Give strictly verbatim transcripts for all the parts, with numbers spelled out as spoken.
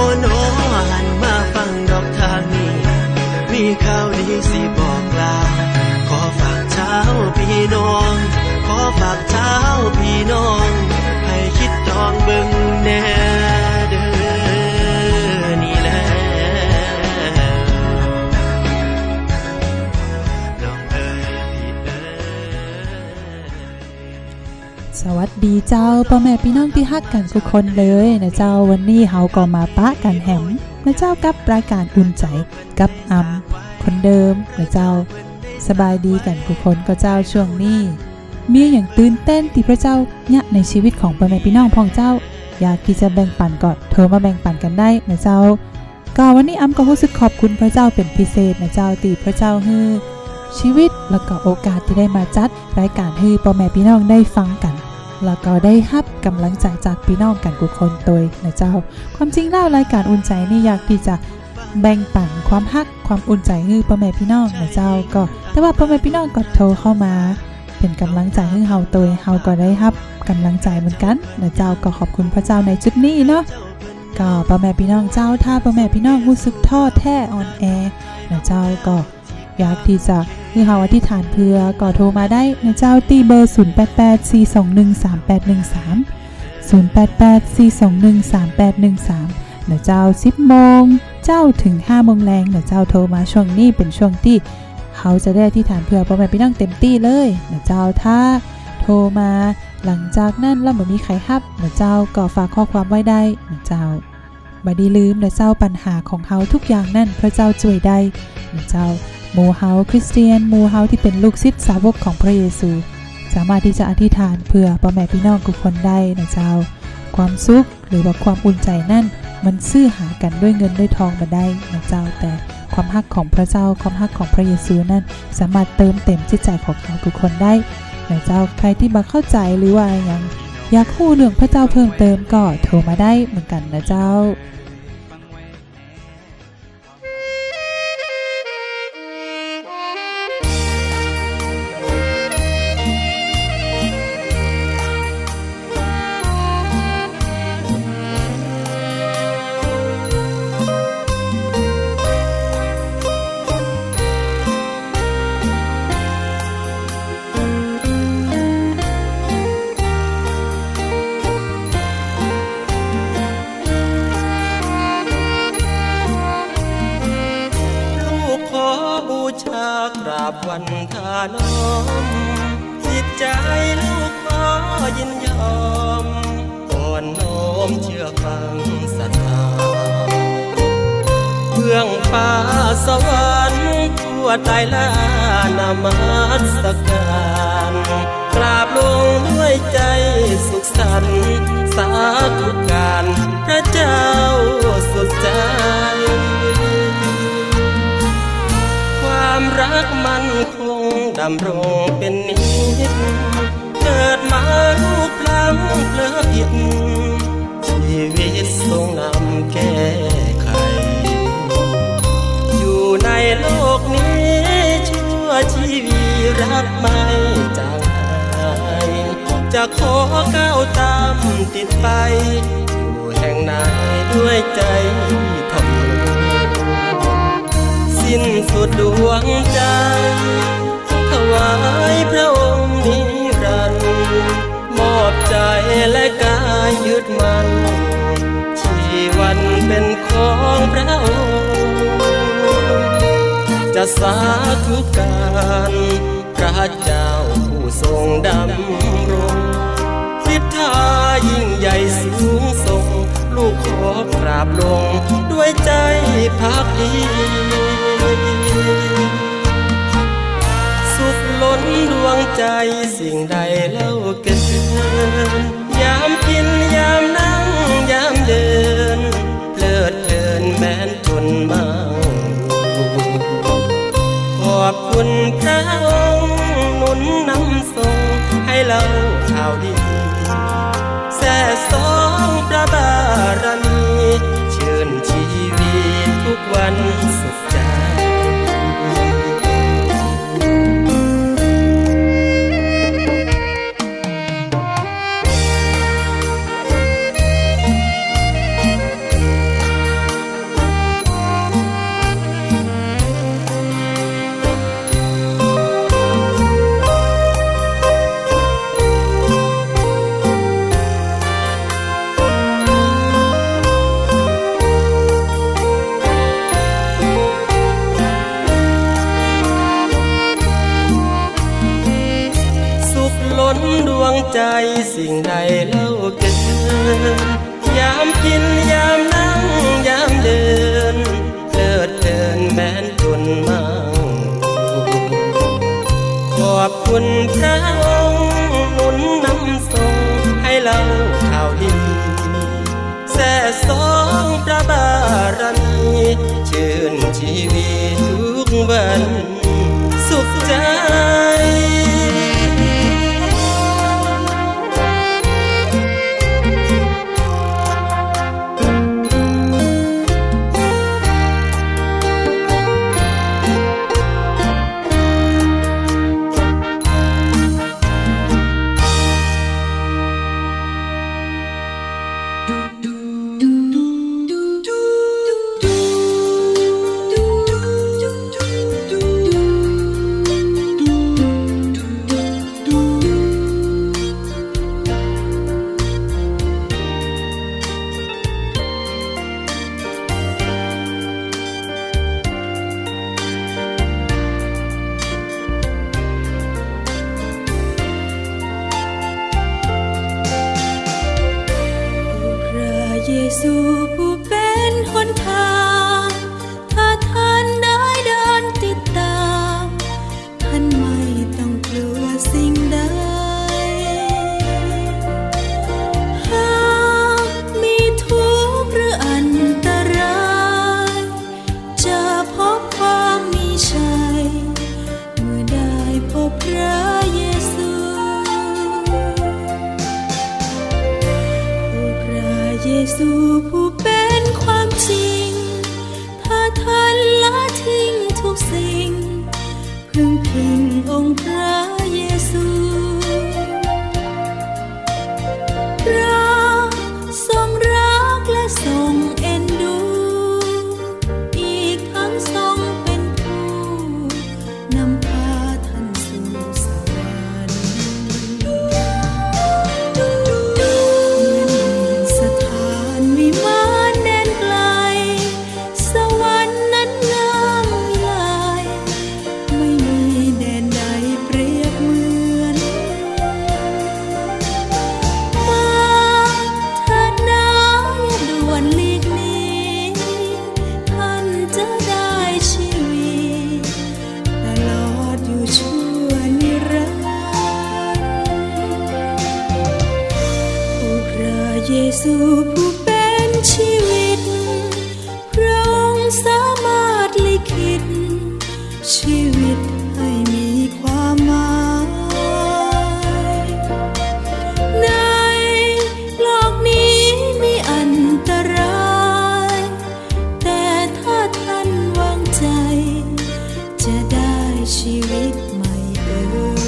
โนหันมาฟังดอกทางนี้มีข่าวดีสิบอกลาขอฝากเช้าพี่น้องขอฝากเช้าพี่น้องให้คิดดองเบิ่งแน่เด้อนี่แหละน้องเอ๋ยพี่เอ๋ยสวัสดีเจ้าพ่อแม่พี่น้องที่ฮักกันทุกคนเลยนะเจ้าวันนี้เฮาก็มาปะกันแหมนะเจ้ากับรายการอุ่นใจกับอำคนเดิมนะเจ้าสบายดีกันทุกคนก็เจ้าช่วงนี้มีอย่างตื่นเต้นที่พระเจ้าเนี่ยในชีวิตของพ่อแม่พี่น้องพ้องเจ้าอยากที่จะแบ่งปันก็โทรมาแบ่งปันกันได้นะเจ้าก็วันนี้อำก็รู้สึกขอบคุณพระเจ้าเป็นพิเศษนะเจ้าที่พระเจ้าให้ชีวิตแล้วก็โอกาสที่ได้มาจัดรายการให้พ่อแม่พี่น้องได้ฟังกันแล้วก็ได้รับกำลังใจจากพี่น้องกันทุกคนโดยนะเจ้าความจริงแล้วรายการอุ่นใจนี่อยากที่จะแบ่งปันความฮักความอุ่นใจให้พ่อแม่พี่น้องนะเจ้าก็แต่ว่าพ่อแม่พี่น้องก็โทรเข้ามาเป็นกำลังใจให้เฮาโดยเฮาก็ได้รับกำลังใจเหมือนกันนะเจ้าก็ขอบคุณพระเจ้าในจุดนี้เนาะก็พ่อแม่พี่น้องเจ้าถ้าพ่อแม่พี่น้องรู้สึกท้อแท้อ่อนแอนะเจ้าก็อยากที่จะให้เฮาอธิษฐานเพื่อก็โทรมาได้นะเจ้าที่เบอร์ศูนย์ แปด แปด สี่ สอง หนึ่ง สาม แปด หนึ่ง สาม ศูนย์ แปด แปด สี่ สอง หนึ่ง สาม แปด หนึ่ง สามนะเจ้า สิบโมงเจ้าถึง ห้าโมงแรงนะเจ้าโทรมาช่วงนี้เป็นช่วงที่เขาจะได้อธิษฐานเพื่อพ่อแม่พี่น้องเต็มที่เลยนะเจ้าถ้าโทรมาหลังจากนั้นแล้วบ่มีใครรับนะเจ้าก็ฝากข้อความไว้ได้นะเจ้าบ่ได้ลืมนะเจ้าปัญหาของเฮาทุกอย่างนั่นพระเจ้าช่วยได้นะเจ้าหมู่เฮาคริสเตียนหมู่เฮาที่เป็นลูกศิษย์สาวกของพระเยซูสามารถที่จะอธิษฐานเพื่อพ่อแม่พี่น้องทุกคนได้นะเจ้าความสุขหรือว่าความอุ่นใจนั่นมันซื้อหากันด้วยเงินด้วยทองบ่ได้นะเจ้าแต่ความฮักของพระเจ้าความฮักของพระเยซูนั่นสามารถเติมเต็มจิตใจของเราทุกคนได้นะเจ้าใครที่บ่เข้าใจหรือว่ายังอยากรู้เรื่องพระเจ้าเพิ่มเติมก็โทรมาได้เหมือนกันนะเจ้าวันทาน้อมจิตใจลูกขอยินยอมอ่อนน้อมเชื่อฟังศรัทธาเบื้องฟ้าสวรรค์ทั่วไตรลานมัสการกราบลงด้วยใจสุขสันต์สาธุการพระเจ้าสุดใจความรักมันคงดำรงเป็นนิจเกิดมาลูกพลั้งเพลิดผิดชีวิตทรงนำแก้ไขอยู่ในโลกนี้ชั่วชีวิตรักไม่จางหายจะขอก้าวตามติดไปอยู่แห่งไหนด้วยใจทำสิ้นสุดดวงใจถวายพระองค์นิรันดร์มอบใจและกายยึดมันชีวันเป็นของพระองค์จะสาธุการพระเจ้าผู้ทรงดำรงฤทธายิ่งใหญ่สูงส่งลูกขอกราบลงด้วยใจภักดีสุขล้นดวงใจสิ่งใดเล่าเกินยามกินยามนั่งยามเดินเพลิดเพลินแม้นจนเมาขอบคุณพระองค์หนุนนำส่งให้เล่าข่าวดีแส่สองพระบารมีชื่นชีวิตทุกวันสุขใจใจสิ่งใดเล่าเกินยามกินยามนั่งยามเดินเลิดเพลินแม้นทนมั่งขอบคุณพระองค์หนุนนำส่งให้เล่าข่าวดีแส่สองพระบารมีชื่นชีวิตทุกวันสุขใจเยซูผู้เป็นหนทางถ้าท่านได้เดินติดตามท่านไม่ต้องกลัวสิ่งใดหากมีทุกข์หรืออันตรายจะพบความมีชัยเมื่อได้พบพระเยซูเยซูผู้เป็นความจริงถ้าท่านละทิ้งทุกสิ่งพึ่งพิงองค์พระเยซูพระทรงรักและทรงเอ็นดูอีกทั้งทรงเป็นผู้นำพาท่านสู่สวรรค์วิมานแดนไกลสวรรค์นั้นงามวิไลไม่มีแดนใดเปรียบเหมือนมาเถิดนะอย่าด่วนหลีกหนีท่านจะได้ชีวิตตลอดอยู่ชั่วนิรันดร์โอ้พระเยซูผู้ชีวิตพระองค์สามารถลิขิตชีวิตให้มีความหมายในโลกนี้มีอันตรายแต่ถ้าท่านวางใจจะได้ชีวิตใหม่เอ่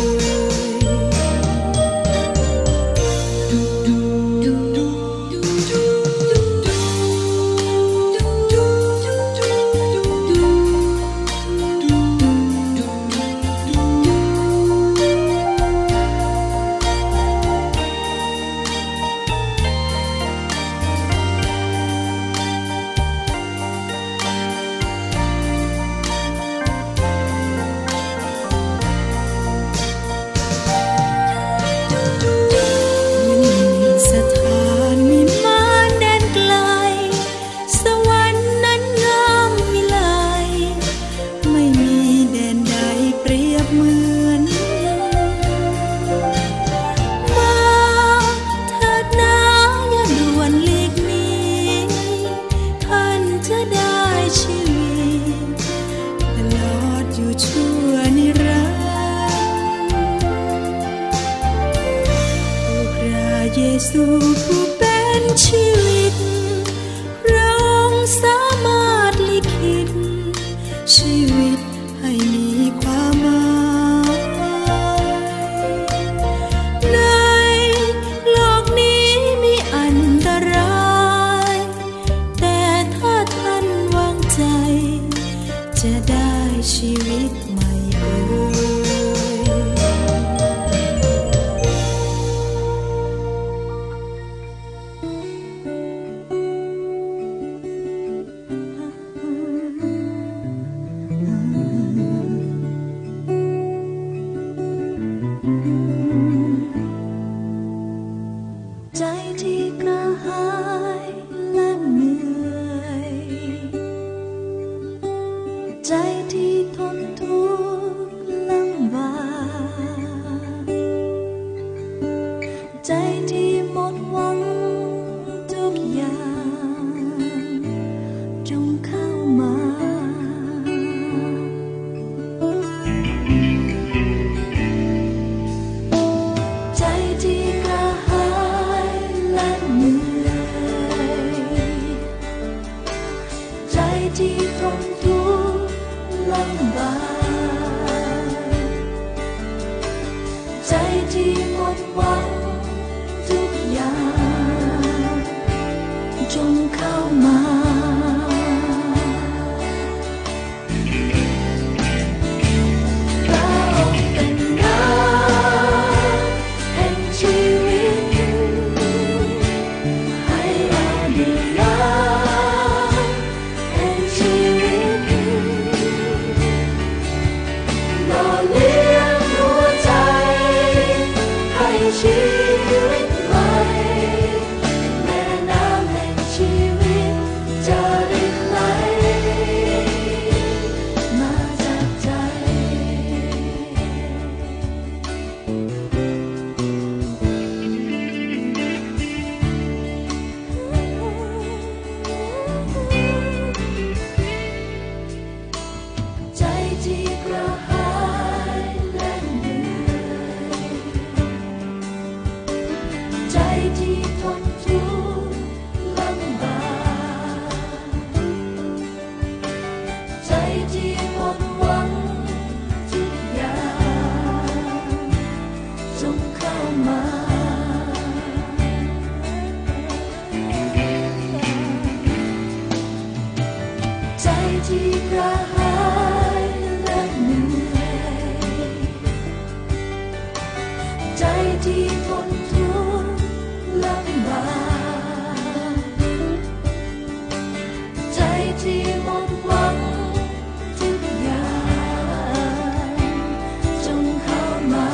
เยซูผู้เป็นชีวิตพระองค์สามารถลิขิตชีวิตให้มีความหมายในโลกนี้มีอันตรายแต่ถ้าท่านวางใจจะได้ชีวิตใหม่เอ่ยขที่กระหายและเหนื่อยใจที่ทนทุกข์ลำบากใจที่หมดหวังทุกอย่างจงเข้ามา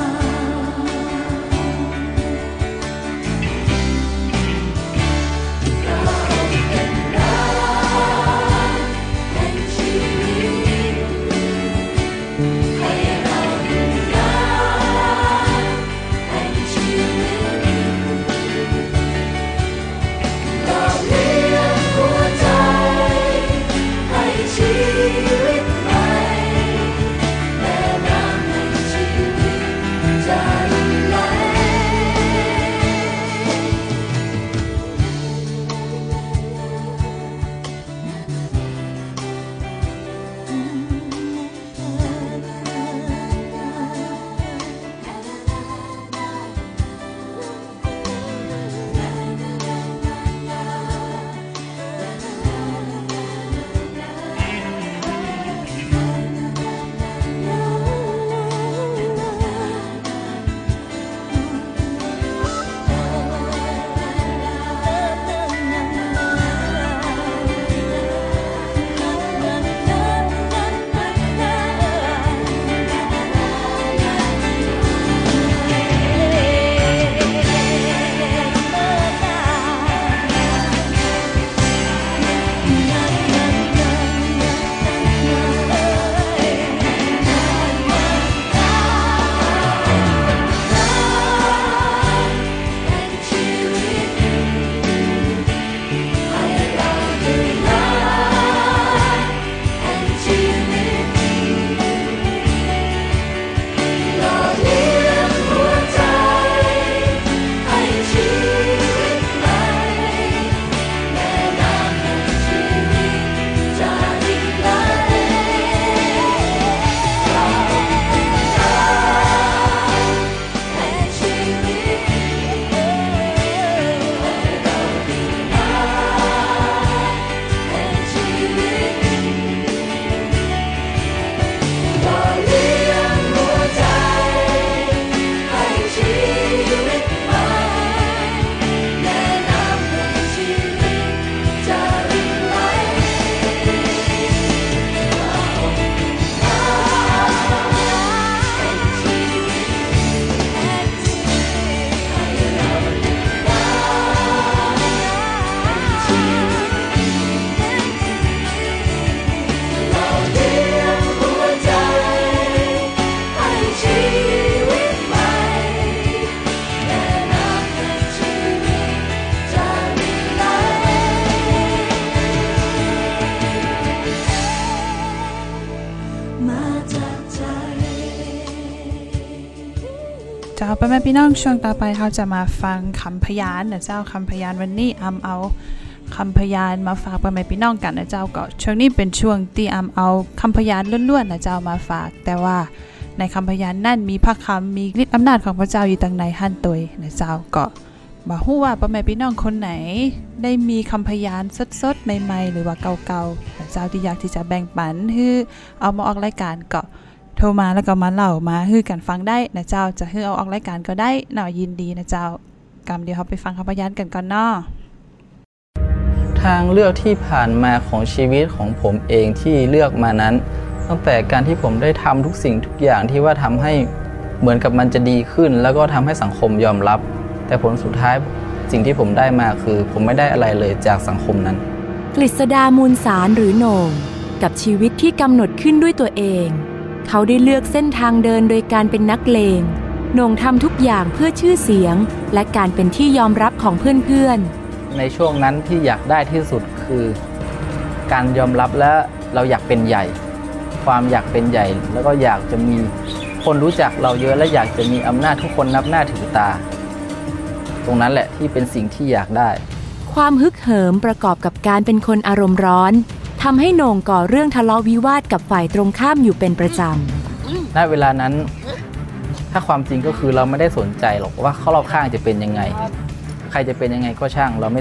เจ้าพ่อแม่พี่น้องช่วงต่อไปเขาจะมาฟังคำพยานนะเจ้าคำพยานวันนี้อำเอาคำพยานมาฝากพ่อแม่พี่น้องกันนะเจ้าก็ช่วงนี้เป็นช่วงที่อำเอาคำพยานล้วนๆนะเจ้ามาฝากแต่ว่าในคำพยานนั่นมีพระคำมีฤทธิ์อำนาจของพระเจ้าอยู่ตั้งในหั่นตัวนะเจ้าก็บ่ฮู้ว่าพ่อแม่พี่น้องคนไหนได้มีคำพยานสดๆใหม่ๆหรือว่าเก่าๆนะเจ้าที่อยากที่จะแบ่งปันคือเอามาออกรายการก็โทรมาแล้วก็มาเล่ามาฮือกันฟังได้นะเจ้าจะฮือเอาออกรายการก็ได้เนาะยินดีนะเจ้ากำเดี๋ยวเราไปฟังคำพยานกันก่อนเนาะทางเลือกที่ผ่านมาของชีวิตของผมเองที่เลือกมานั้นตั้งแต่การที่ผมได้ทำทุกสิ่งทุกอย่างที่ว่าทำให้เหมือนกับมันจะดีขึ้นแล้วก็ทำให้สังคมยอมรับแต่ผลสุดท้ายสิ่งที่ผมได้มาคือผมไม่ได้อะไรเลยจากสังคมนั้นกฤษดามูลสารหรือโหน่งกับชีวิตที่กำหนดขึ้นด้วยตัวเองเขาได้เลือกเส้นทางเดินโดยการเป็นนักเลงโหน่งทำทุกอย่างเพื่อชื่อเสียงและการเป็นที่ยอมรับของเพื่อนๆในช่วงนั้นที่อยากได้ที่สุดคือการยอมรับและเราอยากเป็นใหญ่ความอยากเป็นใหญ่แล้วก็อยากจะมีคนรู้จักเราเยอะและอยากจะมีอำนาจทุกคนนับหน้าถือตาตรงนั้นแหละที่เป็นสิ่งที่อยากได้ความฮึกเหิมประกอบกับการเป็นคนอารมณ์ร้อนทำให้โหน่งก่อเรื่องทะเลาะวิวาทกับฝ่ายตรงข้ามอยู่เป็นประจำณเวลานั้นถ้าความจริงก็คือเราไม่ได้สนใจหรอกว่าเขารอบข้างจะเป็นยังไงใครจะเป็นยังไงก็ช่างเราไม่สน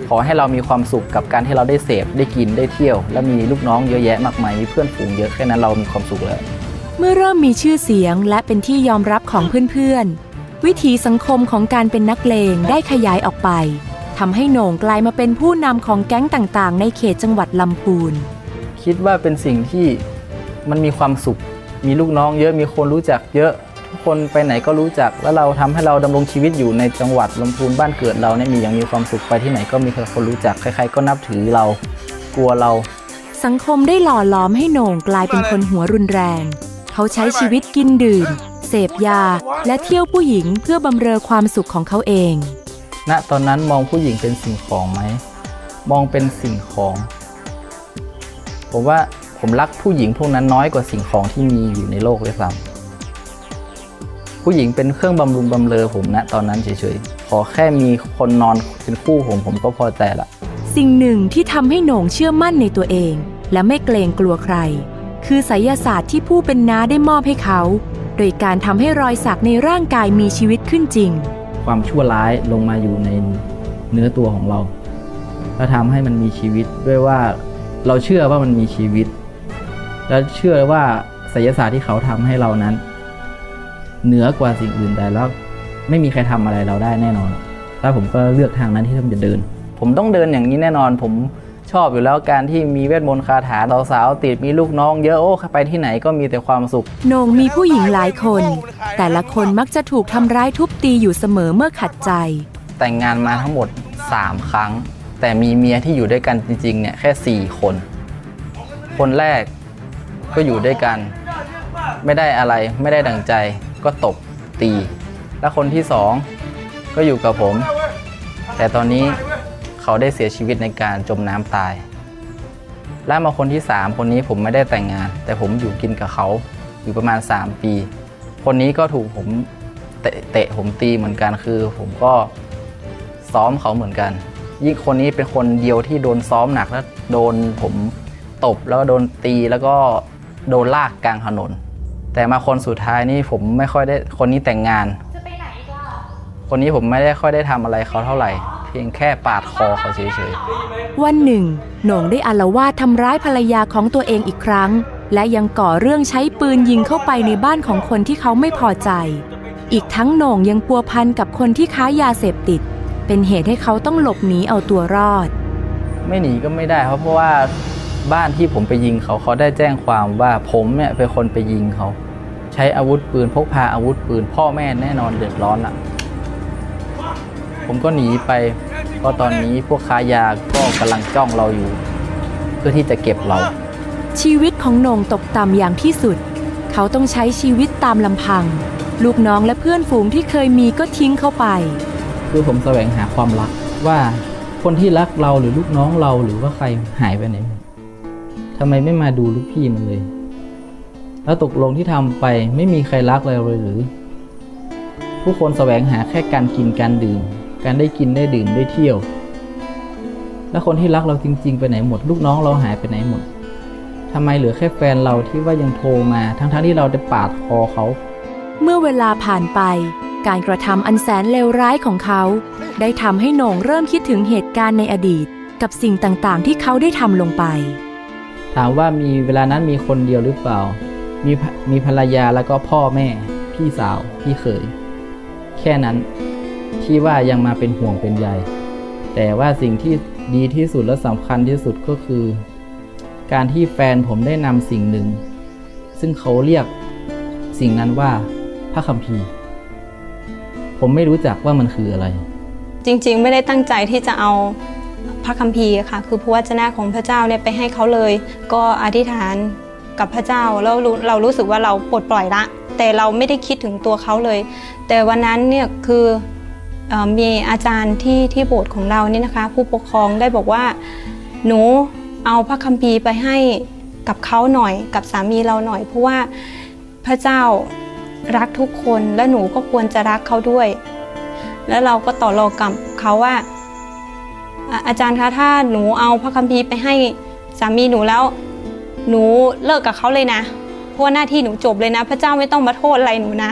ขอให้เรามีความสุขกับการที่เราได้เสพได้กินได้เที่ยวและมีลูกน้องเยอะแยะมากมายมีเพื่อนฝูงเยอะแค่นั้นเรามีความสุขแล้วเมื่อเริ่มมีชื่อเสียงและเป็นที่ยอมรับของเพื่อนๆวิถีสังคมของการเป็นนักเลงได้ขยายออกไปทำให้โหน่งกลายมาเป็นผู้นำของแก๊งต่างๆในเขตจังหวัดลำพูนคิดว่าเป็นสิ่งที่มันมีความสุขมีลูกน้องเยอะมีคนรู้จักเยอะทุกคนไปไหนก็รู้จักแล้วเราทำให้เราดำรงชีวิตอยู่ในจังหวัดลำพูนบ้านเกิดเราเนี่ยมีอย่างมีความสุขไปที่ไหนก็มีคนรู้จักใครๆก็นับถือเรากลัวเราสังคมได้หล่อหลอมให้โหน่งกลายเป็นคนหัวรุนแรงเขาใช้ชีวิตกินดื่มเสพยาและเที่ยวผู้หญิงเพื่อบำเรอความสุขของเขาเองณตอนนั้นมองผู้หญิงเป็นสิ่งของไหมมองเป็นสิ่งของผมว่าผมรักผู้หญิงพวกนั้นน้อยกว่าสิ่งของที่มีอยู่ในโลกเลยซ้ำผู้หญิงเป็นเครื่องบำรุงบำเรอผมณตอนนั้นเฉยๆขอแค่มีคนนอนเป็นคู่ผมผมก็พอใจละสิ่งหนึ่งที่ทำให้โหน่งเชื่อมั่นในตัวเองและไม่เกรงกลัวใครคือไสยศาสตร์ที่ผู้เป็นน้าได้มอบให้เขาโดยการทำให้รอยสักในร่างกายมีชีวิตขึ้นจริงความชั่วร้ายลงมาอยู่ในเนื้อตัวของเราและทำให้มันมีชีวิตด้วยว่าเราเชื่อว่ามันมีชีวิตและเชื่อว่าไสยศาสตร์ที่เขาทำให้เรานั้นเหนือกว่าสิ่งอื่นใดแล้วไม่มีใครทำอะไรเราได้แน่นอนแล้วผมก็เลือกทางนั้นที่ผมจะเดินผมต้องเดินอย่างนี้แน่นอนผมชอบอยู่แล้วการที่มีเวทมนต์คาถาสาวๆติดมีลูกน้องเยอะโอ้ไปที่ไหนก็มีแต่ความสุขโหน่งมีผู้หญิงหลายคนแต่ละคนมักจะถูกทำร้ายทุบตีอยู่เสมอเมื่อขัดใจแต่งงานมาทั้งหมดสามครั้งแต่มีเมียที่อยู่ด้วยกันจริงๆเนี่ยแค่สี่คนคนแรกก็อยู่ด้วยกันไม่ได้อะไรไม่ได้ดั่งใจก็ตบตีและคนที่สองก็อยู่กับผมแต่ตอนนี้เขาได้เสียชีวิตในการจมน้ำตายและมาคนที่สามคนนี้ผมไม่ได้แต่งงานแต่ผมอยู่กินกับเขาอยู่ประมาณสามปีคนนี้ก็ถูกผมเตะเตะผมตีเหมือนกันคือผมก็ซ้อมเขาเหมือนกันยิ่งคนนี้เป็นคนเดียวที่โดนซ้อมหนักแล้วโดนผมตบแล้วโดนตีแล้วก็โดนลากกลางถนนแต่มาคนสุดท้ายนี่ผมไม่ค่อยได้คนนี้แต่งงานคนนี้ผมไม่ได้ค่อยได้ทำอะไรเขาเท่าไหร่เพียงแค่ปาดคอเขาเฉยๆวันหนึ่งโหน่งได้อาละวาดทำร้ายภรรยาของตัวเองอีกครั้งและยังก่อเรื่องใช้ปืนยิงเข้าไปในบ้านของคนที่เขาไม่พอใจอีกทั้งโหน่งยังพัวพันกับคนที่ค้ายาเสพติดเป็นเหตุให้เขาต้องหลบหนีเอาตัวรอดไม่หนีก็ไม่ได้เพราะเพราะว่าบ้านที่ผมไปยิงเขาเขาได้แจ้งความว่าผมเนี่ยเป็นคนไปยิงเขาใช้อาวุธปืนพกพาอาวุธปืนพ่อแม่แน่นอนเดือดร้อนอ่ะผมก็หนีไปเพราะตอนนี้พวกค้ายาก็กำลังจ้องเราอยู่เพื่อที่จะเก็บเราชีวิตของโหน่งตกต่ำอย่างที่สุดเขาต้องใช้ชีวิตตามลำพังลูกน้องและเพื่อนฝูงที่เคยมีก็ทิ้งเขาไปคือผมแสวงหาความรักว่าคนที่รักเราหรือลูกน้องเราหรือว่าใครหายไปไหนทำไมไม่มาดูลูกพี่มันเลยแล้วตกลงที่ทำไปไม่มีใครรักเราเลยหรือผู้คนแสวงหาแค่การกินการดื่มการได้กินได้ดื่มได้เที่ยวแล้วคนที่รักเราจริงๆไปไหนหมดลูกน้องเราหายไปไหนหมดทำไมเหลือแค่แฟนเราที่ว่ายังโทรมาทั้งๆที่เราได้ปาดคอเขาเมื่อเวลาผ่านไปการกระทำอันแสนเลวร้ายของเขาได้ทำให้โหน่งเริ่มคิดถึงเหตุการณ์ในอดีตกับสิ่งต่างๆที่เขาได้ทำลงไปถามว่ามีเวลานั้นมีคนเดียวหรือเปล่ามีมีภรรยาแล้วก็พ่อแม่พี่สาวพี่เขยแค่นั้นที่ว่ายังมาเป็นห่วงเป็นใยแต่ว่าสิ่งที่ดีที่สุดและสำคัญที่สุดก็คือการที่แฟนผมได้นำสิ่งหนึ่งซึ่งเขาเรียกสิ่งนั้นว่าพระคัมภีร์ผมไม่รู้จักว่ามันคืออะไรจริงๆไม่ได้ตั้งใจที่จะเอาพระคัมภีร์ค่ะคือพระวจนะของพระเจ้าเนี่ยไปให้เขาเลยก็อธิษฐานกับพระเจ้าแล้วเรารู้สึกว่าเราปลดปล่อยละแต่เราไม่ได้คิดถึงตัวเขาเลยแต่วันนั้นเนี่ยคือมีอาจารย์ที่ที่โบสถ์ของเรานี่นะคะผู้ปกครองได้บอกว่าหนูเอาพระคัมภีร์ไปให้กับเขาหน่อยกับสามีเราหน่อยเพราะว่าพระเจ้ารักทุกคนและหนูก็ควรจะรักเขาด้วยแล้วเราก็ต่อรองกับเขาว่าอาจารย์คะถ้าหนูเอาพระคัมภีร์ไปให้สามีหนูแล้วหนูเลิกกับเขาเลยนะเพราะว่าหน้าที่หนูจบเลยนะพระเจ้าไม่ต้องมาโทษอะไรหนูนะ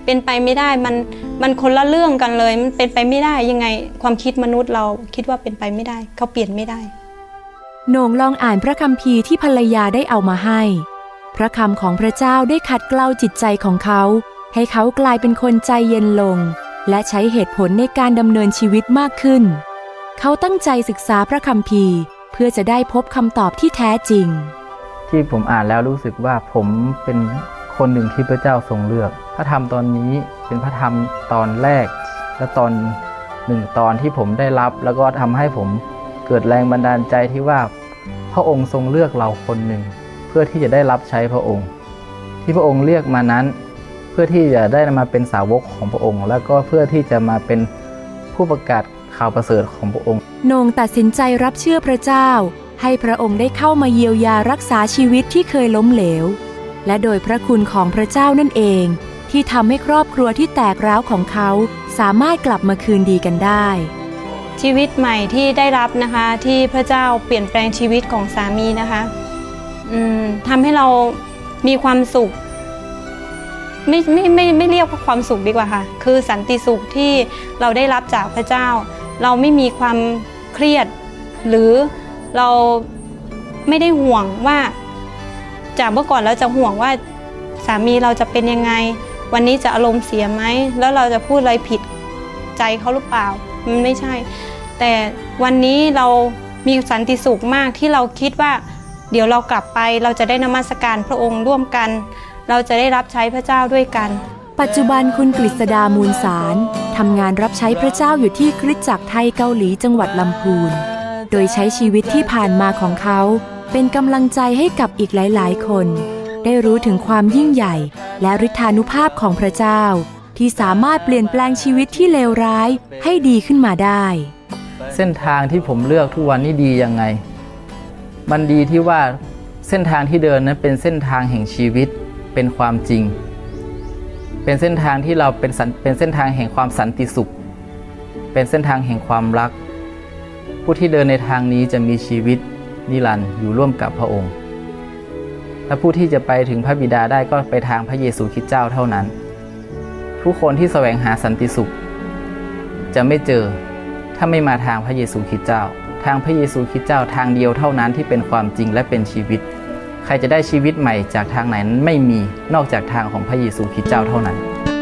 เป็นไปไม่ได้มันมันคนละเรื่องกันเลยมันเป็นไปไม่ได้ยังไงความคิดมนุษย์เราคิดว่าเป็นไปไม่ได้เขาเปลี่ยนไม่ได้โหน่งลองอ่านพระคัมภีร์ที่ภรรยาได้เอามาให้พระคำของพระเจ้าได้ขัดเกลาจิตใจของเขาให้เขากลายเป็นคนใจเย็นลงและใช้เหตุผลในการดำเนินชีวิตมากขึ้นเขาตั้งใจศึกษาพระคัมภีร์เพื่อจะได้พบคำตอบที่แท้จริงที่ผมอ่านแล้วรู้สึกว่าผมเป็นคนหนึ่งที่พระเจ้าทรงเลือกพระธรรมตอนนี้เป็นพระธรรมตอนแรกและตอนหนึ่งตอนที่ผมได้รับแล้วก็ทำให้ผมเกิดแรงบันดาลใจที่ว่าพระองค์ทรงเลือกเราคนหนึ่งเพื่อที่จะได้รับใช้พระองค์ที่พระองค์เรียกมานั้นเพื่อที่จะได้มาเป็นสาวกของพระองค์แล้วก็เพื่อที่จะมาเป็นผู้ประกาศข่าวประเสริฐของพระองค์โหน่งตัดสินใจรับเชื่อพระเจ้าให้พระองค์ได้เข้ามาเยียวยารักษาชีวิตที่เคยล้มเหลวและโดยพระคุณของพระเจ้านั่นเองที่ทำให้ครอบครัวที่แตกร้าวของเขาสามารถกลับมาคืนดีกันได้ชีวิตใหม่ที่ได้รับนะคะที่พระเจ้าเปลี่ยนแปลงชีวิตของสามีนะคะอืมทำให้เรามีความสุขไม่ไม่ไม่ไม่เรียกว่าความสุขดีกว่าค่ะคือสันติสุขที่เราได้รับจากพระเจ้าเราไม่มีความเครียดหรือเราไม่ได้ห่วงว่าจากเมื่อก่อนเราจะห่วงว่าสามีเราจะเป็นยังไงวันนี้จะอารมณ์เสียไหมแล้วเราจะพูดอะไรผิดใจเขาหรือเปล่ามันไม่ใช่แต่วันนี้เรามีสันติสุขมากที่เราคิดว่าเดี๋ยวเรากลับไปเราจะได้นมัสการพระองค์ร่วมกันเราจะได้รับใช้พระเจ้าด้วยกันปัจจุบันคุณกฤษดามูลสารทำงานรับใช้พระเจ้าอยู่ที่คริสตจักรไทยเกาหลีจังหวัดลำพูนโดยใช้ชีวิตที่ผ่านมาของเขาเป็นกำลังใจให้กับอีกหลายๆคนได้รู้ถึงความยิ่งใหญ่และฤทธานุภาพของพระเจ้าที่สามารถเปลี่ยนแปลงชีวิตที่เลวร้ายให้ดีขึ้นมาได้เส้นทางที่ผมเลือกทุกวันนี้ดียังไงมันดีที่ว่าเส้นทางที่เดินนั้นเป็นเส้นทางแห่งชีวิตเป็นความจริงเป็นเส้นทางที่เราเป็นเป็นเส้นทางแห่งความสันติสุขเป็นเส้นทางแห่งความรักผู้ที่เดินในทางนี้จะมีชีวิตนิรันดร์อยู่ร่วมกับพระองค์และผู้ที่จะไปถึงพระบิดาได้ก็ไปทางพระเยซูคริสต์เจ้าเท่านั้นผู้คนที่แสวงหาสันติสุขจะไม่เจอถ้าไม่มาทางพระเยซูคริสต์เจ้าทางพระเยซูคริสต์เจ้าทางเดียวเท่านั้นที่เป็นความจริงและเป็นชีวิตใครจะได้ชีวิตใหม่จากทางไหนนั้นไม่มีนอกจากทางของพระเยซูคริสต์เจ้าเท่านั้น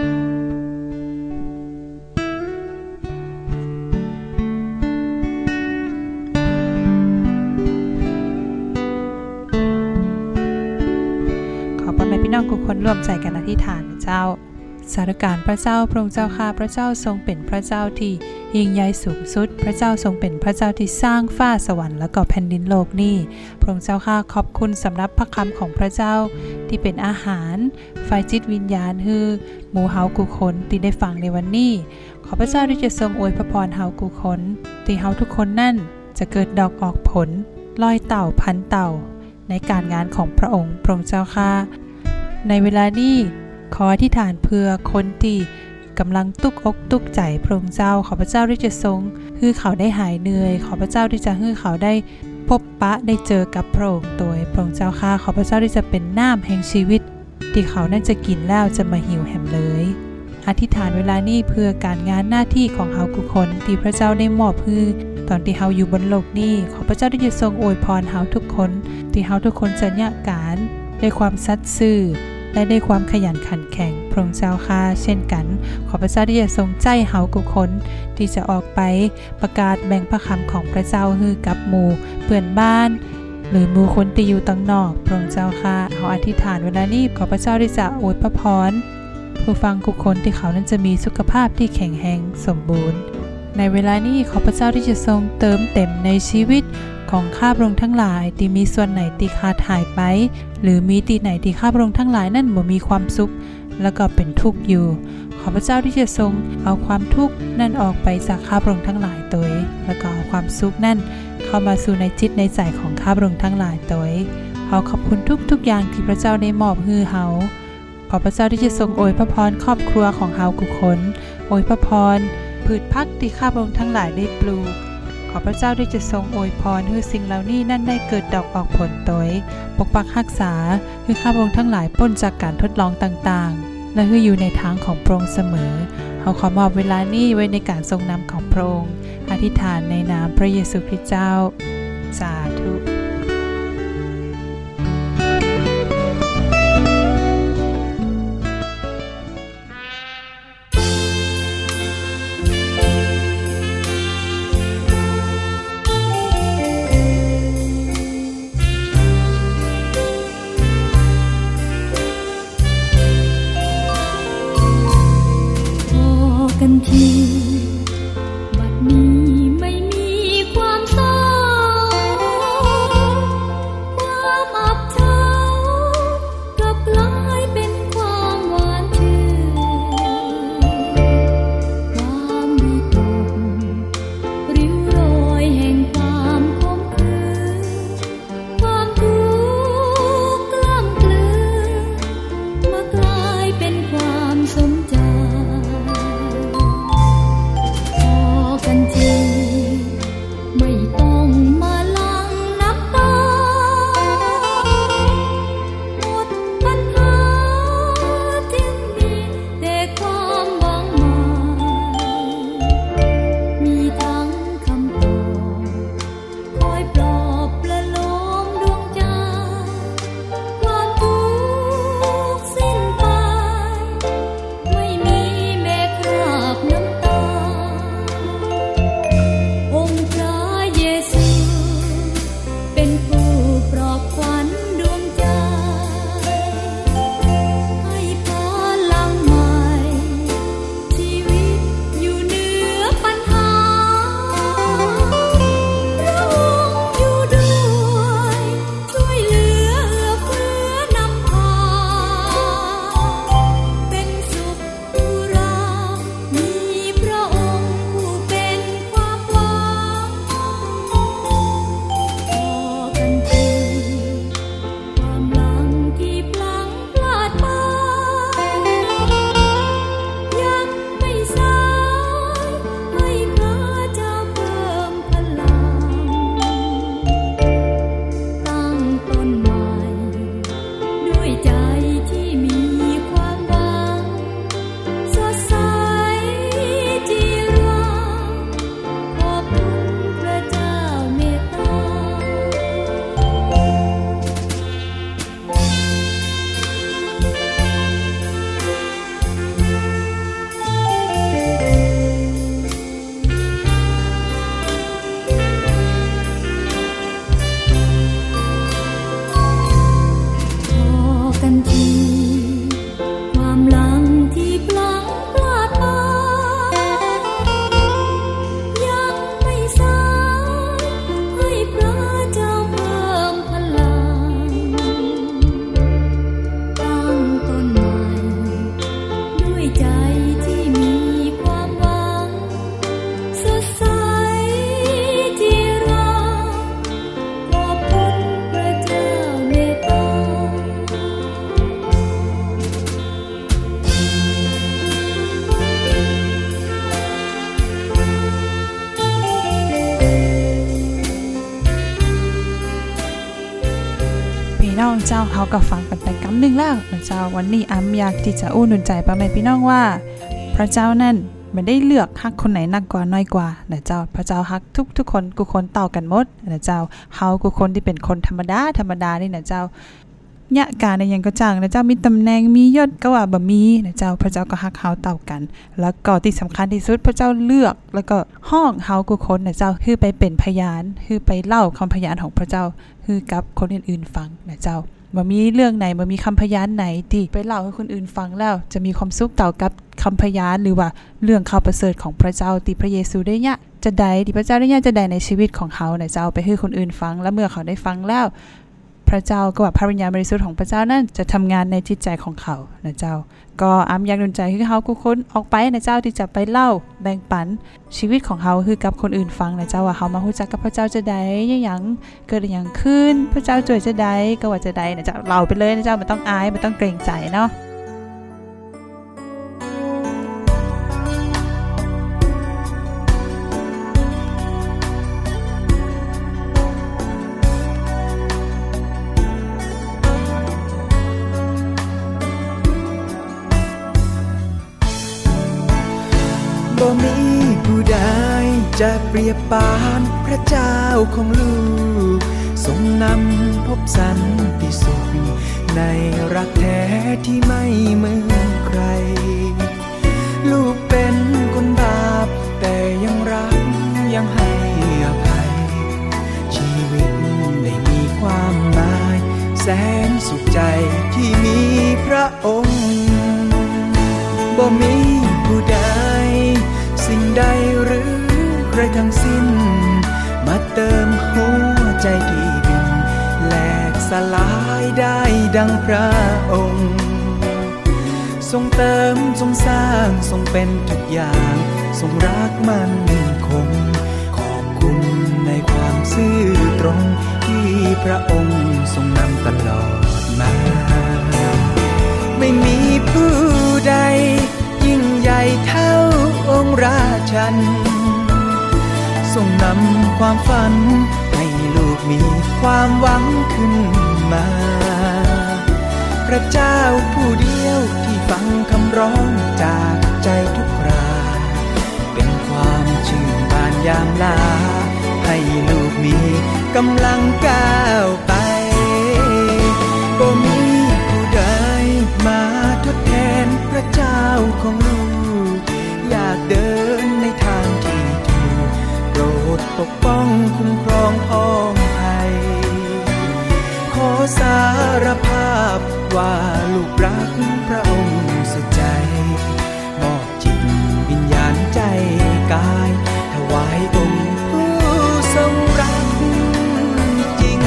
ขอพ่อแม่พี่น้องทุกคนร่วมใจกันอธิษฐานเจ้าสาธุการพระเจ้าพระองค์เจ้าข้าพระเจ้าทรงเป็นพระเจ้าที่ยิ่งใหญ่สูงสุดพระเจ้าทรงเป็นพระเจ้าที่สร้างฟ้าสวรรค์และก็แผ่นดินโลกนี้พระองค์เจ้าข้าขอบคุณสำหรับพระคำของพระเจ้าที่เป็นอาหารไฟจิตวิญญาณฮือหมู่เฮากุคนที่ได้ฟังในวันนี้ขอพระเจ้าที่จะทรงอวยพระพรเฮากุคนที่เฮาทุกคนนั่นจะเกิดดอกออกผลลอยเต่าพันเต่าในการงานของพระองค์พระองค์เจ้าข้าในเวลานี้ขออธิษฐานเพื่อคนที่กำลังตุกอกตุกใจพระองค์เจ้าขอพระเจ้าที่จะทรงให้เขาได้หายเหนื่อยขอพระเจ้าที่จะให้เขาได้พบปะได้เจอกับพระองค์โดยพระองค์เจ้าข้าขอพระเจ้าที่จะเป็นน้ำแห่งชีวิตที่เขานั่นจะกินแล้วจะมาหิวแหมเลยอธิษฐานเวลานี้เพื่อการงานหน้าที่ของเฮาทุกคนที่พระเจ้าได้มอบให้ตอนที่เฮาอยู่บนโลกนี้ขอพระเจ้าที่จะทรงอวยพรเฮาทุกคนที่เฮาทุกคนจะยะการด้วยความสัตย์ซื่อและด้วยความขยันขันแข็งพระองค์เจ้าข้าเช่นกันขอพระเจ้าที่จะทรงใจเฮาทุกคนที่จะออกไปประกาศแบ่งพระคำของพระเจ้าให้กับหมู่เพื่อนบ้านหรือหมู่คนที่อยู่ต่างนอกพระองค์เจ้าข้าเฮาอธิษฐานเวลานี้ขอพระเจ้าที่จะอวยพระพรผู้ฟังทุกคนที่เขานั้นจะมีสุขภาพที่แข็งแรงสมบูรณ์ในเวลานี้ขอพระเจ้าที่จะทรงเติมเต็มในชีวิตของข้าพระองค์ทั้งหลายที่มีส่วนไหนที่ขาดหายไปหรือมีที่ไหนที่ข้าพระองค์ทั้งหลายนั่นบ่มีความสุขแล้วก็เป็นทุกข์อยู่ขอพระเจ้าที่จะทรงเอาความทุกข์นั่นออกไปจากข้าพระองค์ทั้งหลายตัวแล้วก็เอาความสุขนั่นเข้ามาสู่ในจิตในใจของข้าพระองค์ทั้งหลายตัวขอขอบคุณทุกๆอย่างที่พระเจ้าได้มอบให้เฮาขอพระเจ้าที่จะทรงอวยพระพรครอบครัวของเฮาทุกคนอวยพระพรพืชพักที่ข้าพระองค์ทั้งหลายได้ปลูกขอพระเจ้าที่จะทรงอวยพรให้สิ่งเหล่านี้นั่นได้เกิดดอกออกผลโดยปกปักรักษาให้ข้าพระองค์ทั้งหลายพ้นจากการทดลองต่างๆและคืออยู่ในทางของพระองค์เสมอเฮาขอมอบเวลานี้ไว้ในการทรงนำของพระองค์อธิษฐานในนามพระเยซูคริสต์เจ้าสาธุกันทีบัดนี้ไม่มีความเศร้าความอับเฉากลับกลายเป็นความหวานชื่นความวิตกริ้วรอยแห่งความขมขื่นความทุกข์กล้ำกลืนมากลายเป็นความสมใจกันทีไม่ต้องมาลังน้ำตาหมดปัญหาจึงมีแต่ความหวังใหม่มีทั้งคำตอบคอยปลอบประโลมดวงใจความทุกข์สิ้นไปไม่มีแม้คราบน้ำตาองค์พระเยซูเป็นผู้ปลอบขวัญดวงใจให้พลังใหม่ชีวิตอยู่เหนือปัญหาพระองค์อยู่ด้วยช่วยเหลือเอื้อเฟื้อนำพาเป็นสุขอุรามีพระองค์ผู้เป็นความหวังพอกันทีความหลังที่พลั้งพลาดไปยังไม่สายให้พระเจ้าเพิ่มพลังตั้งต้นใหม่ด้วยใจที่มีความหวังสดใสจีรังขอบคุณพระเจ้าเมตตาพอกันทีความหลังที่พลั้งพลาดไปยังไม่สายให้พระเจ้าเพิ่มพลังตั้งต้นใหม่ด้วยใจที่มีความหวังสดใสจีรังขอบคุณพระเจ้าเมตตาพี่น้องเจ้าเขาก็ฟังกันไปกำหนึ่งแล้วนะเจ้าวันนี้อ้ำอยากที่จะอู้หนุนใจพ่อแม่พี่น้องว่าพระเจ้านั่นไม่ได้เลือกฮักคนไหนนักกว่าน้อยกว่านะเจ้าพระเจ้าฮักทุกทุกคนกูคนเต่ากันหมดนะเจ้าเฮากูคนที่เป็นคนธรรมดาธรรมดานี่นะเจ้าเนี่ยการในยังก็จ้างนะเจ้ามีตำแหน่งมียศก็ว่าบ่มีนะเจ้าพระเจ้าก็ฮักเฮาเต่ากันแล้วก็ที่สำคัญที่สุดพระเจ้าเลือกแล้วก็ห้องเฮากูคนนะเจ้าคือไปเป็นพยานคือไปเล่าคำพยานของพระเจ้าคือกับคนอื่นๆฟังนะเจ้าบ่มีเรื่องไหนบ่มีคำพยานไหนที่ไปเล่าให้คนอื่นฟังแล้วจะมีความสุขเต่ากับคำพยานหรือว่าเรื่องข่าวประเสริฐของพระเจ้าที่พระเยซูได้เนี่ยจะได้ที่พระเจ้าได้เนี่ยจะได้ในชีวิตของเขานะเจ้าไปให้คนอื่นฟังและเมื่อเขาได้ฟังแล้วพระเจ้าก็ว่าพระวิญญาณบริสุทธิ์ของพระเจ้านั้นจะทำงานในจิตใจของเขานะเจ้าก็อ้ำอยากดลใจคือเขาทุกคนออกไปนะเจ้าที่จะไปเล่าแบ่งปันชีวิตของเขาคือกับคนอื่นฟังนะเจ้าว่าเขามารู้จักกับพระเจ้าจะได้ยังเกิดอย่างขึ้นพระเจ้าช่วยจะได้ก็ว่าจะได้นะเจ้าเล่าไปเลยนะเจ้าไม่ต้องอายไม่ต้องเกรงใจเนาะจะเปรียบปานพระเจ้าของลูกทรงนำพบสันติสุขในรักแท้ที่ไม่เหมือนใครลูกเป็นคนบาปแต่ยังรักยังให้อภัยชีวิตได้มีความหมายแสนสุขใจที่มีพระองค์บ่มีผู้ใดสิ่งใดหรือใครทั้งสิ้นมาเติมหัวใจที่บินแหลกสลายได้ดังพระองค์ทรงเติมทรงสร้างทรงเป็นทุกอย่างทรงรักมั่นคงขอบคุณในความซื่อตรงที่พระองค์ทรงนำตลอดมาไม่มีผู้ใดยิ่งใหญ่เท่าองค์ราชันทรงนำความฝันให้ลูกมีความหวังขึ้นมาพระเจ้าผู้เดียวที่ฟังคำร้องจากใจทุกคราเป็นความชื่นบานยามลาให้ลูกมีกำลังก้าวไปบ่มีผู้ใดมาทดแทนพระเจ้าของลูกอยากเดินในทางที่ถูกโปรดปกป้องคุ้มครองพ้องภัยขอสารภาพว่าลูกรักพระองค์สุดใจมอบจิตวิญญาณใจกายถวายองค์ผู้ทรงรักจริง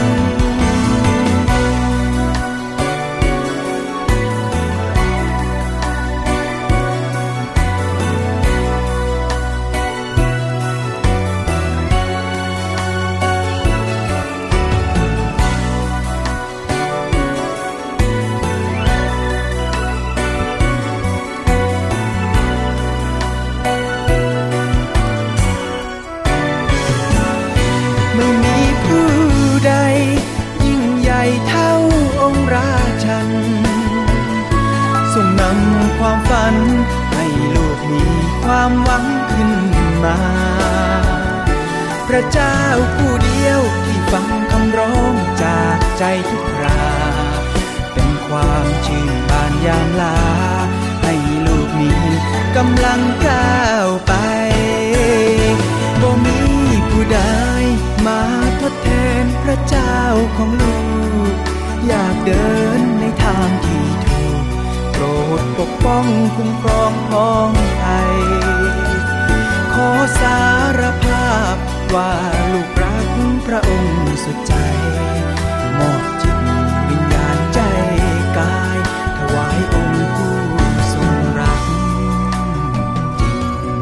ความฝันให้ลูกมีความหวังขึ้นมาพระเจ้าผู้เดียวที่ฟังคำร้องจากใจทุกคราเป็นความชื่นบานยามลาให้ลูกมีกำลังก้าวไปบ่มีผู้ใดมาทดแทนพระเจ้าของลูกอยากเดินในทางที่โปรดปกป้องคุ้มครองพ้องไทยขอสารภาพว่าลูกรักพระองค์สุดใจมอบจิตวิญญาณใจกายถวายองค์ผู้ทรงรักจริง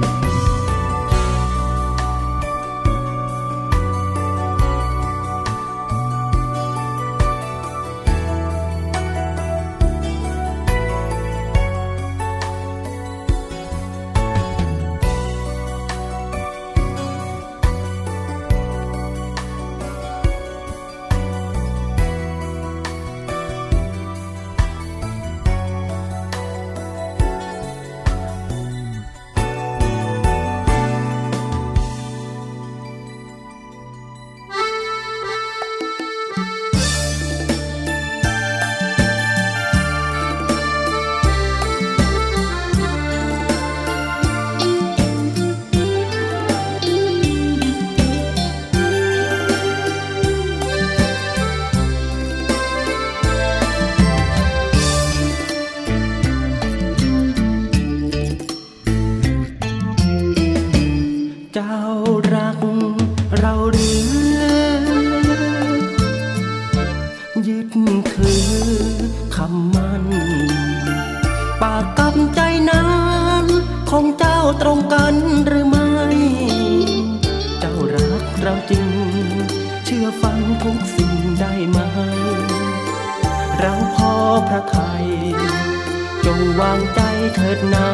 ของเจ้าตรงกันหรือไม่เจ้ารักเราจริงเชื่อฟังทุกสิ่งได้ไหมเราพอพระทัยจงวางใจเถิดนา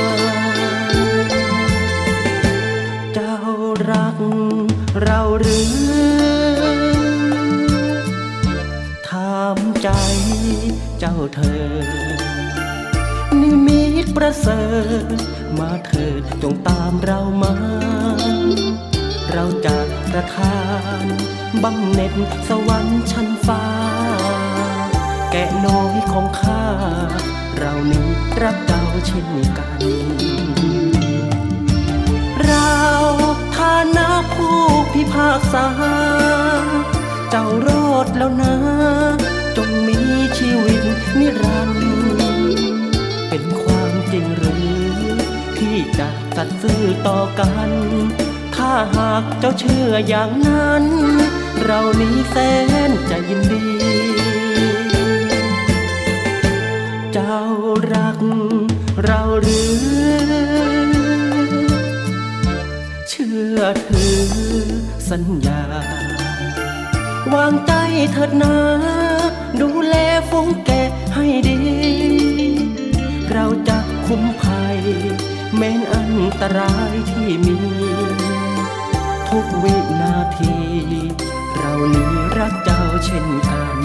เจ้ารักเราหรือถามใจเจ้าเธอนิมิตประเสริฐมาเถิดจงตามเรามาเราจะประทานบำเหน็จสวรรค์ชั้นฟ้าแกะน้อยของข้าเรานี้รักเจ้าเช่นกันเราฐานะผู้พิพากษาเจ้ารอดแล้วนะจงมีชีวิตนิรันดร์เป็นความจริงหรือที่จะสัตย์ซื่อต่อกันถ้าหากเจ้าเชื่ออย่างนั้นเรานี้แสนจะยินดีเจ้ารักเราหรือเชื่อถือสัญญาวางใจเถิดนะดูแลฝูงแกะให้ดีเราจะคุ้มภัยแม้นอันตรายที่มีทุกวินาทีเรานี้รักเจ้าเช่นกัน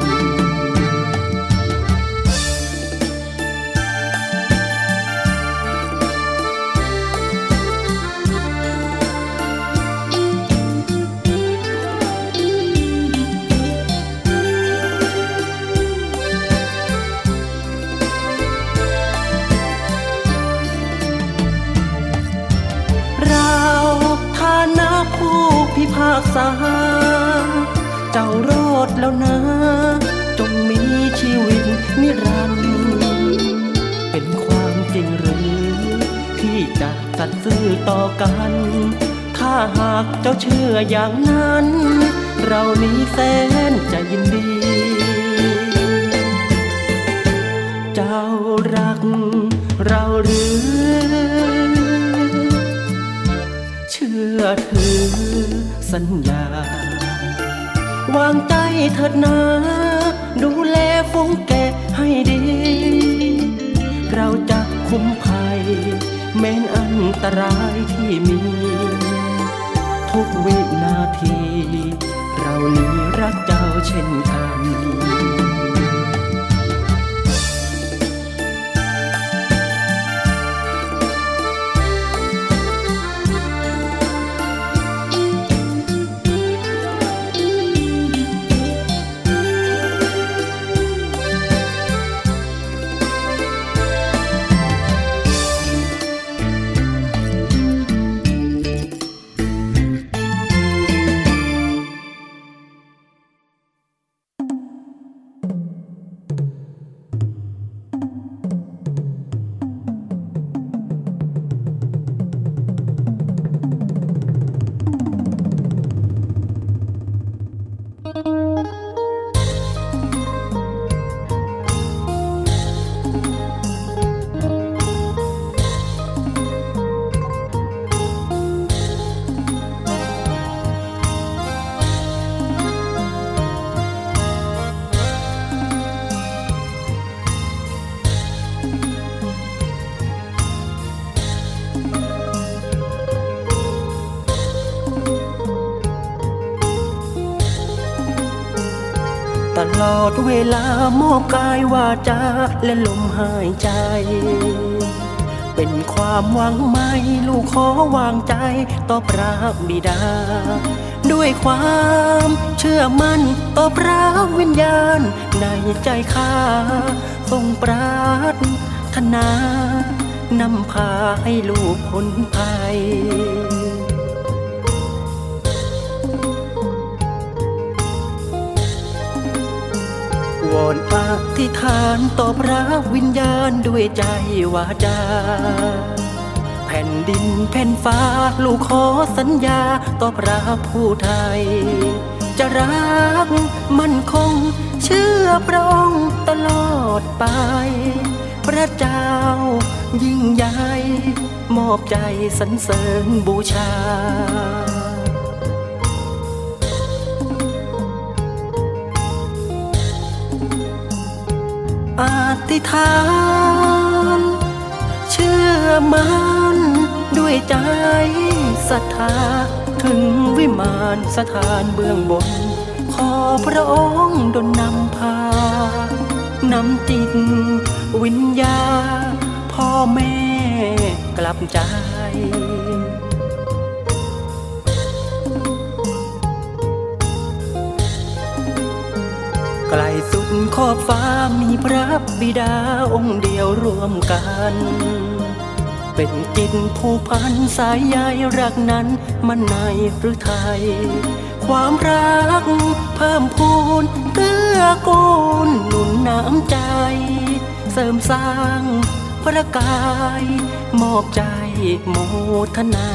พิพากษาเจ้ารอดแล้วนะจงมีชีวิตนิรันดร์เป็นความจริงหรือที่จะสัตย์ซื่อต่อกันถ้าหากเจ้าเชื่ออย่างนั้นเรานี้แสนจะยินดีเจ้ารักเราหรือเชื่อถือสัญญาวางใจเถิดนะดูแลฝูงแกะให้ดีเราจะคุ้มภัยแม้นอันตรายที่มีทุกวินาทีเรานี้รักเจ้าเช่นกันตลอดเวลามอบกายวาจาและลมหายใจเป็นความหวังไม่ลูกขอวางใจต่อพระบิดาด้วยความเชื่อมั่นต่อพระวิญญาณในใจข้าทรงปรารถนานำพาให้ลูกพ้นภัยวอนอธิษฐานต่อพระวิญญาณด้วยใจวาจาแผ่นดินแผ่นฟ้าลูกขอสัญญาต่อพระผู้ไทยจะรักมั่นคงเชื่อพระองค์ตลอดไปพระเจ้ายิ่งใหญ่มอบใจสรรเสริญบูชาอธิษฐานเชื่อมั่นด้วยใจศรัทธาถึงวิมานสถานเบื้องบนขอพระองค์ดลนำพานำจิตวิญญาณพ่อแม่กลับใจไกลสุดขอบฟ้ามีพระบิดาองค์เดียวรวมกันเป็นจิตผูกพันสายใยรักนั้นมันในหรือไทยความรักเพิ่มพูนเกื้อกูลหนุนน้ำใจเสริมสร้างประกายมอบใจโมทนา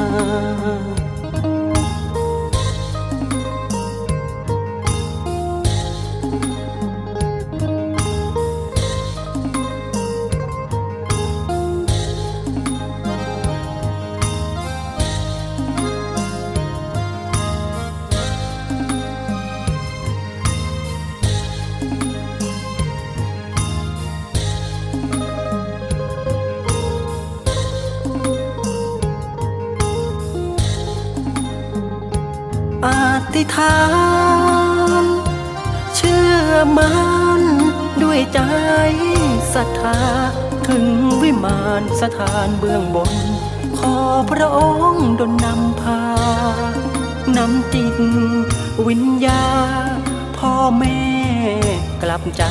อธิษฐานเชื่อมั่นด้วยใจศรัทธาถึงวิมานสถานเบื้องบนขอพระองค์ดลนำพานำจิตวิญญาณพ่อแม่กลับใจ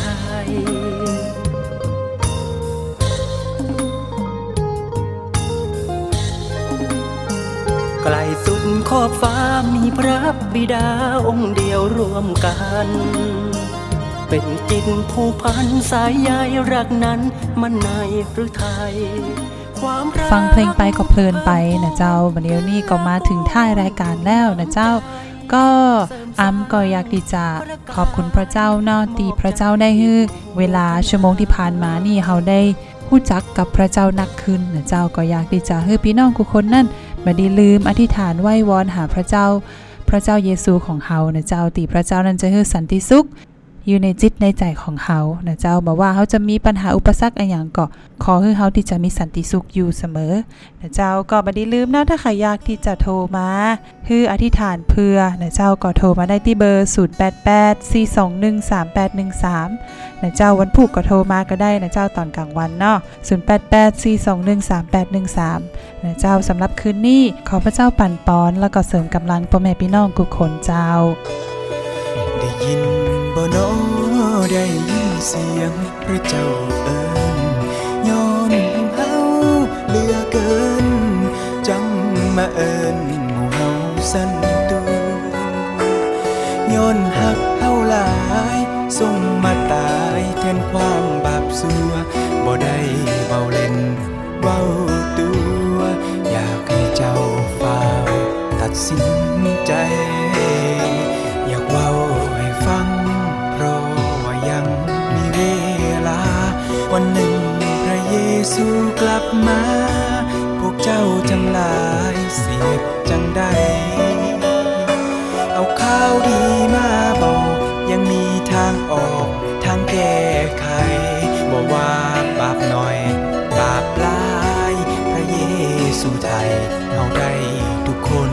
ไกลสุดขอบฟ้ามีพระบิดาองค์เดียวรวมกันเป็นจิตผูกพันสายใยรักนั้นมันในหรือไทยความรักฟังเพลงไปก็เพลินไปนะเจ้าวันนี้นี่ก็มาถึงท้ายรายการแล้วนะเจ้าก็อ้ำก็อยากที่จะขอบคุณพระเจ้าเนาะที่พระเจ้าได้ให้เวลาชั่วโมงที่ผ่านมานี่เฮาได้รู้จักกับพระเจ้านักขึ้นนะเจ้าก็อยากที่จะให้พี่น้องทุกคนนั่นบ่ได้ลืมอธิษฐานไหว้วอนหาพระเจ้าพระเจ้าเยซูของเฮานะเจ้าที่พระเจ้านั้นจะให้สันติสุขอยู่ในจิตในใจของเฮานะเจ้าบ่ว่าเฮาจะมีปัญหาอุปสรรคอะไรอย่างก็ขอให้เฮาที่จะมีสันติสุขอยู่เสมอนะเจ้าก็บ่ได้ลืมนะถ้าใครอยากที่จะโทรมาคืออธิษฐานเพื่อนะเจ้าก็โทรมาได้ที่เบอร์ศูนย์ แปด แปด สี่ สอง หนึ่ง สาม แปด หนึ่ง สามนะเจ้าวันพุธก็โทรมาก็ได้นะเจ้าตอนกลางวันเนาะศูนย์ แปด แปด สี่ สอง หนึ่ง สาม แปด หนึ่ง สามนะเจ้าสำหรับคืนนี้ขอพระเจ้าปั่นป้อนแล้วก็เสริมกำลังพ่อแม่พี่น้องทุกคนเจ้าได้ยินบ่น้อได้ยินเสียงพระเจ้าเอิ้นย้อนเฮาเหลือเกินจังมาเอิ้นหมู่เฮาสั่นตูย้อนฮักเฮาหลายส่งมาตายแทนความบาปซัวบ่ได้เว้าเล่นเว้าตัวอยากให้เจ้าฟ้าวตัดสินใจอยากเว้าให้ฟังเพราะว่ายังมีเวลาวันหนึ่งพระเยซูกลับมาพวกเจ้าจังหลายเสียจังได้เอาข่าวดีมาบอกยังมีทางออกทางแก้ไขบ่ว่าบาปน้อยบาปหลายพระเยซูไทยเอาได้ทุกคน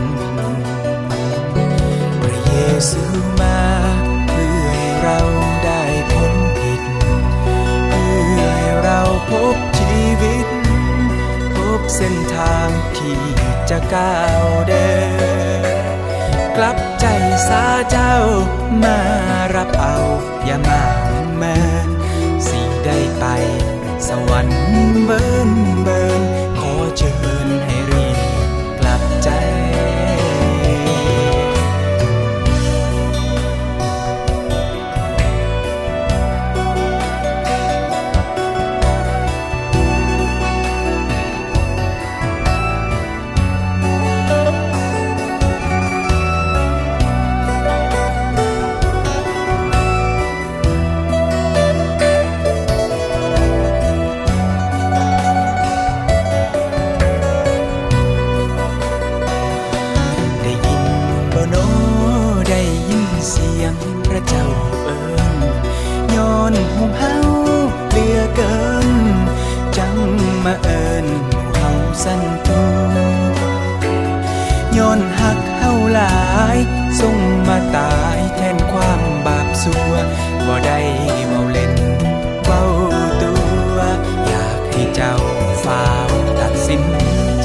พระเยซูมาเพื่อให้เราได้พ้นผิดเพื่อให้เราพบชีวิตพบเส้นทางที่จะก้าวเดินกลับใจสาเจ้ามารับเอาอย่ามาแม้สิได้ไปสวรรค์เบิ่นเบิ่นขอเชิญให้รีบกลับใจเสียงพระเจ้าเอิ้นย้อนหมู่เฮาเหลือเกินจังมาเอิ้นหมู่เฮาสั่นตูย้อนฮักเฮาหลายส่งมาตายแทนความบาปซัวบ่ได้เว้าเล่นเว้าตัวอยากให้เจ้าฟ้าวตัดสินใจ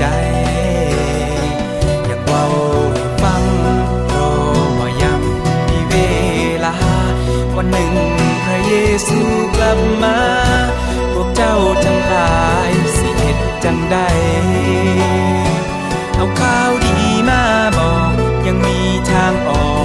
อยากเว้าฟังวันหนึ่งพระเยซูกลับมาพวกเจ้าทั้งหลายสิเฮ็ดจังใดเอาข่าวดีมาบอกยังมีทางออก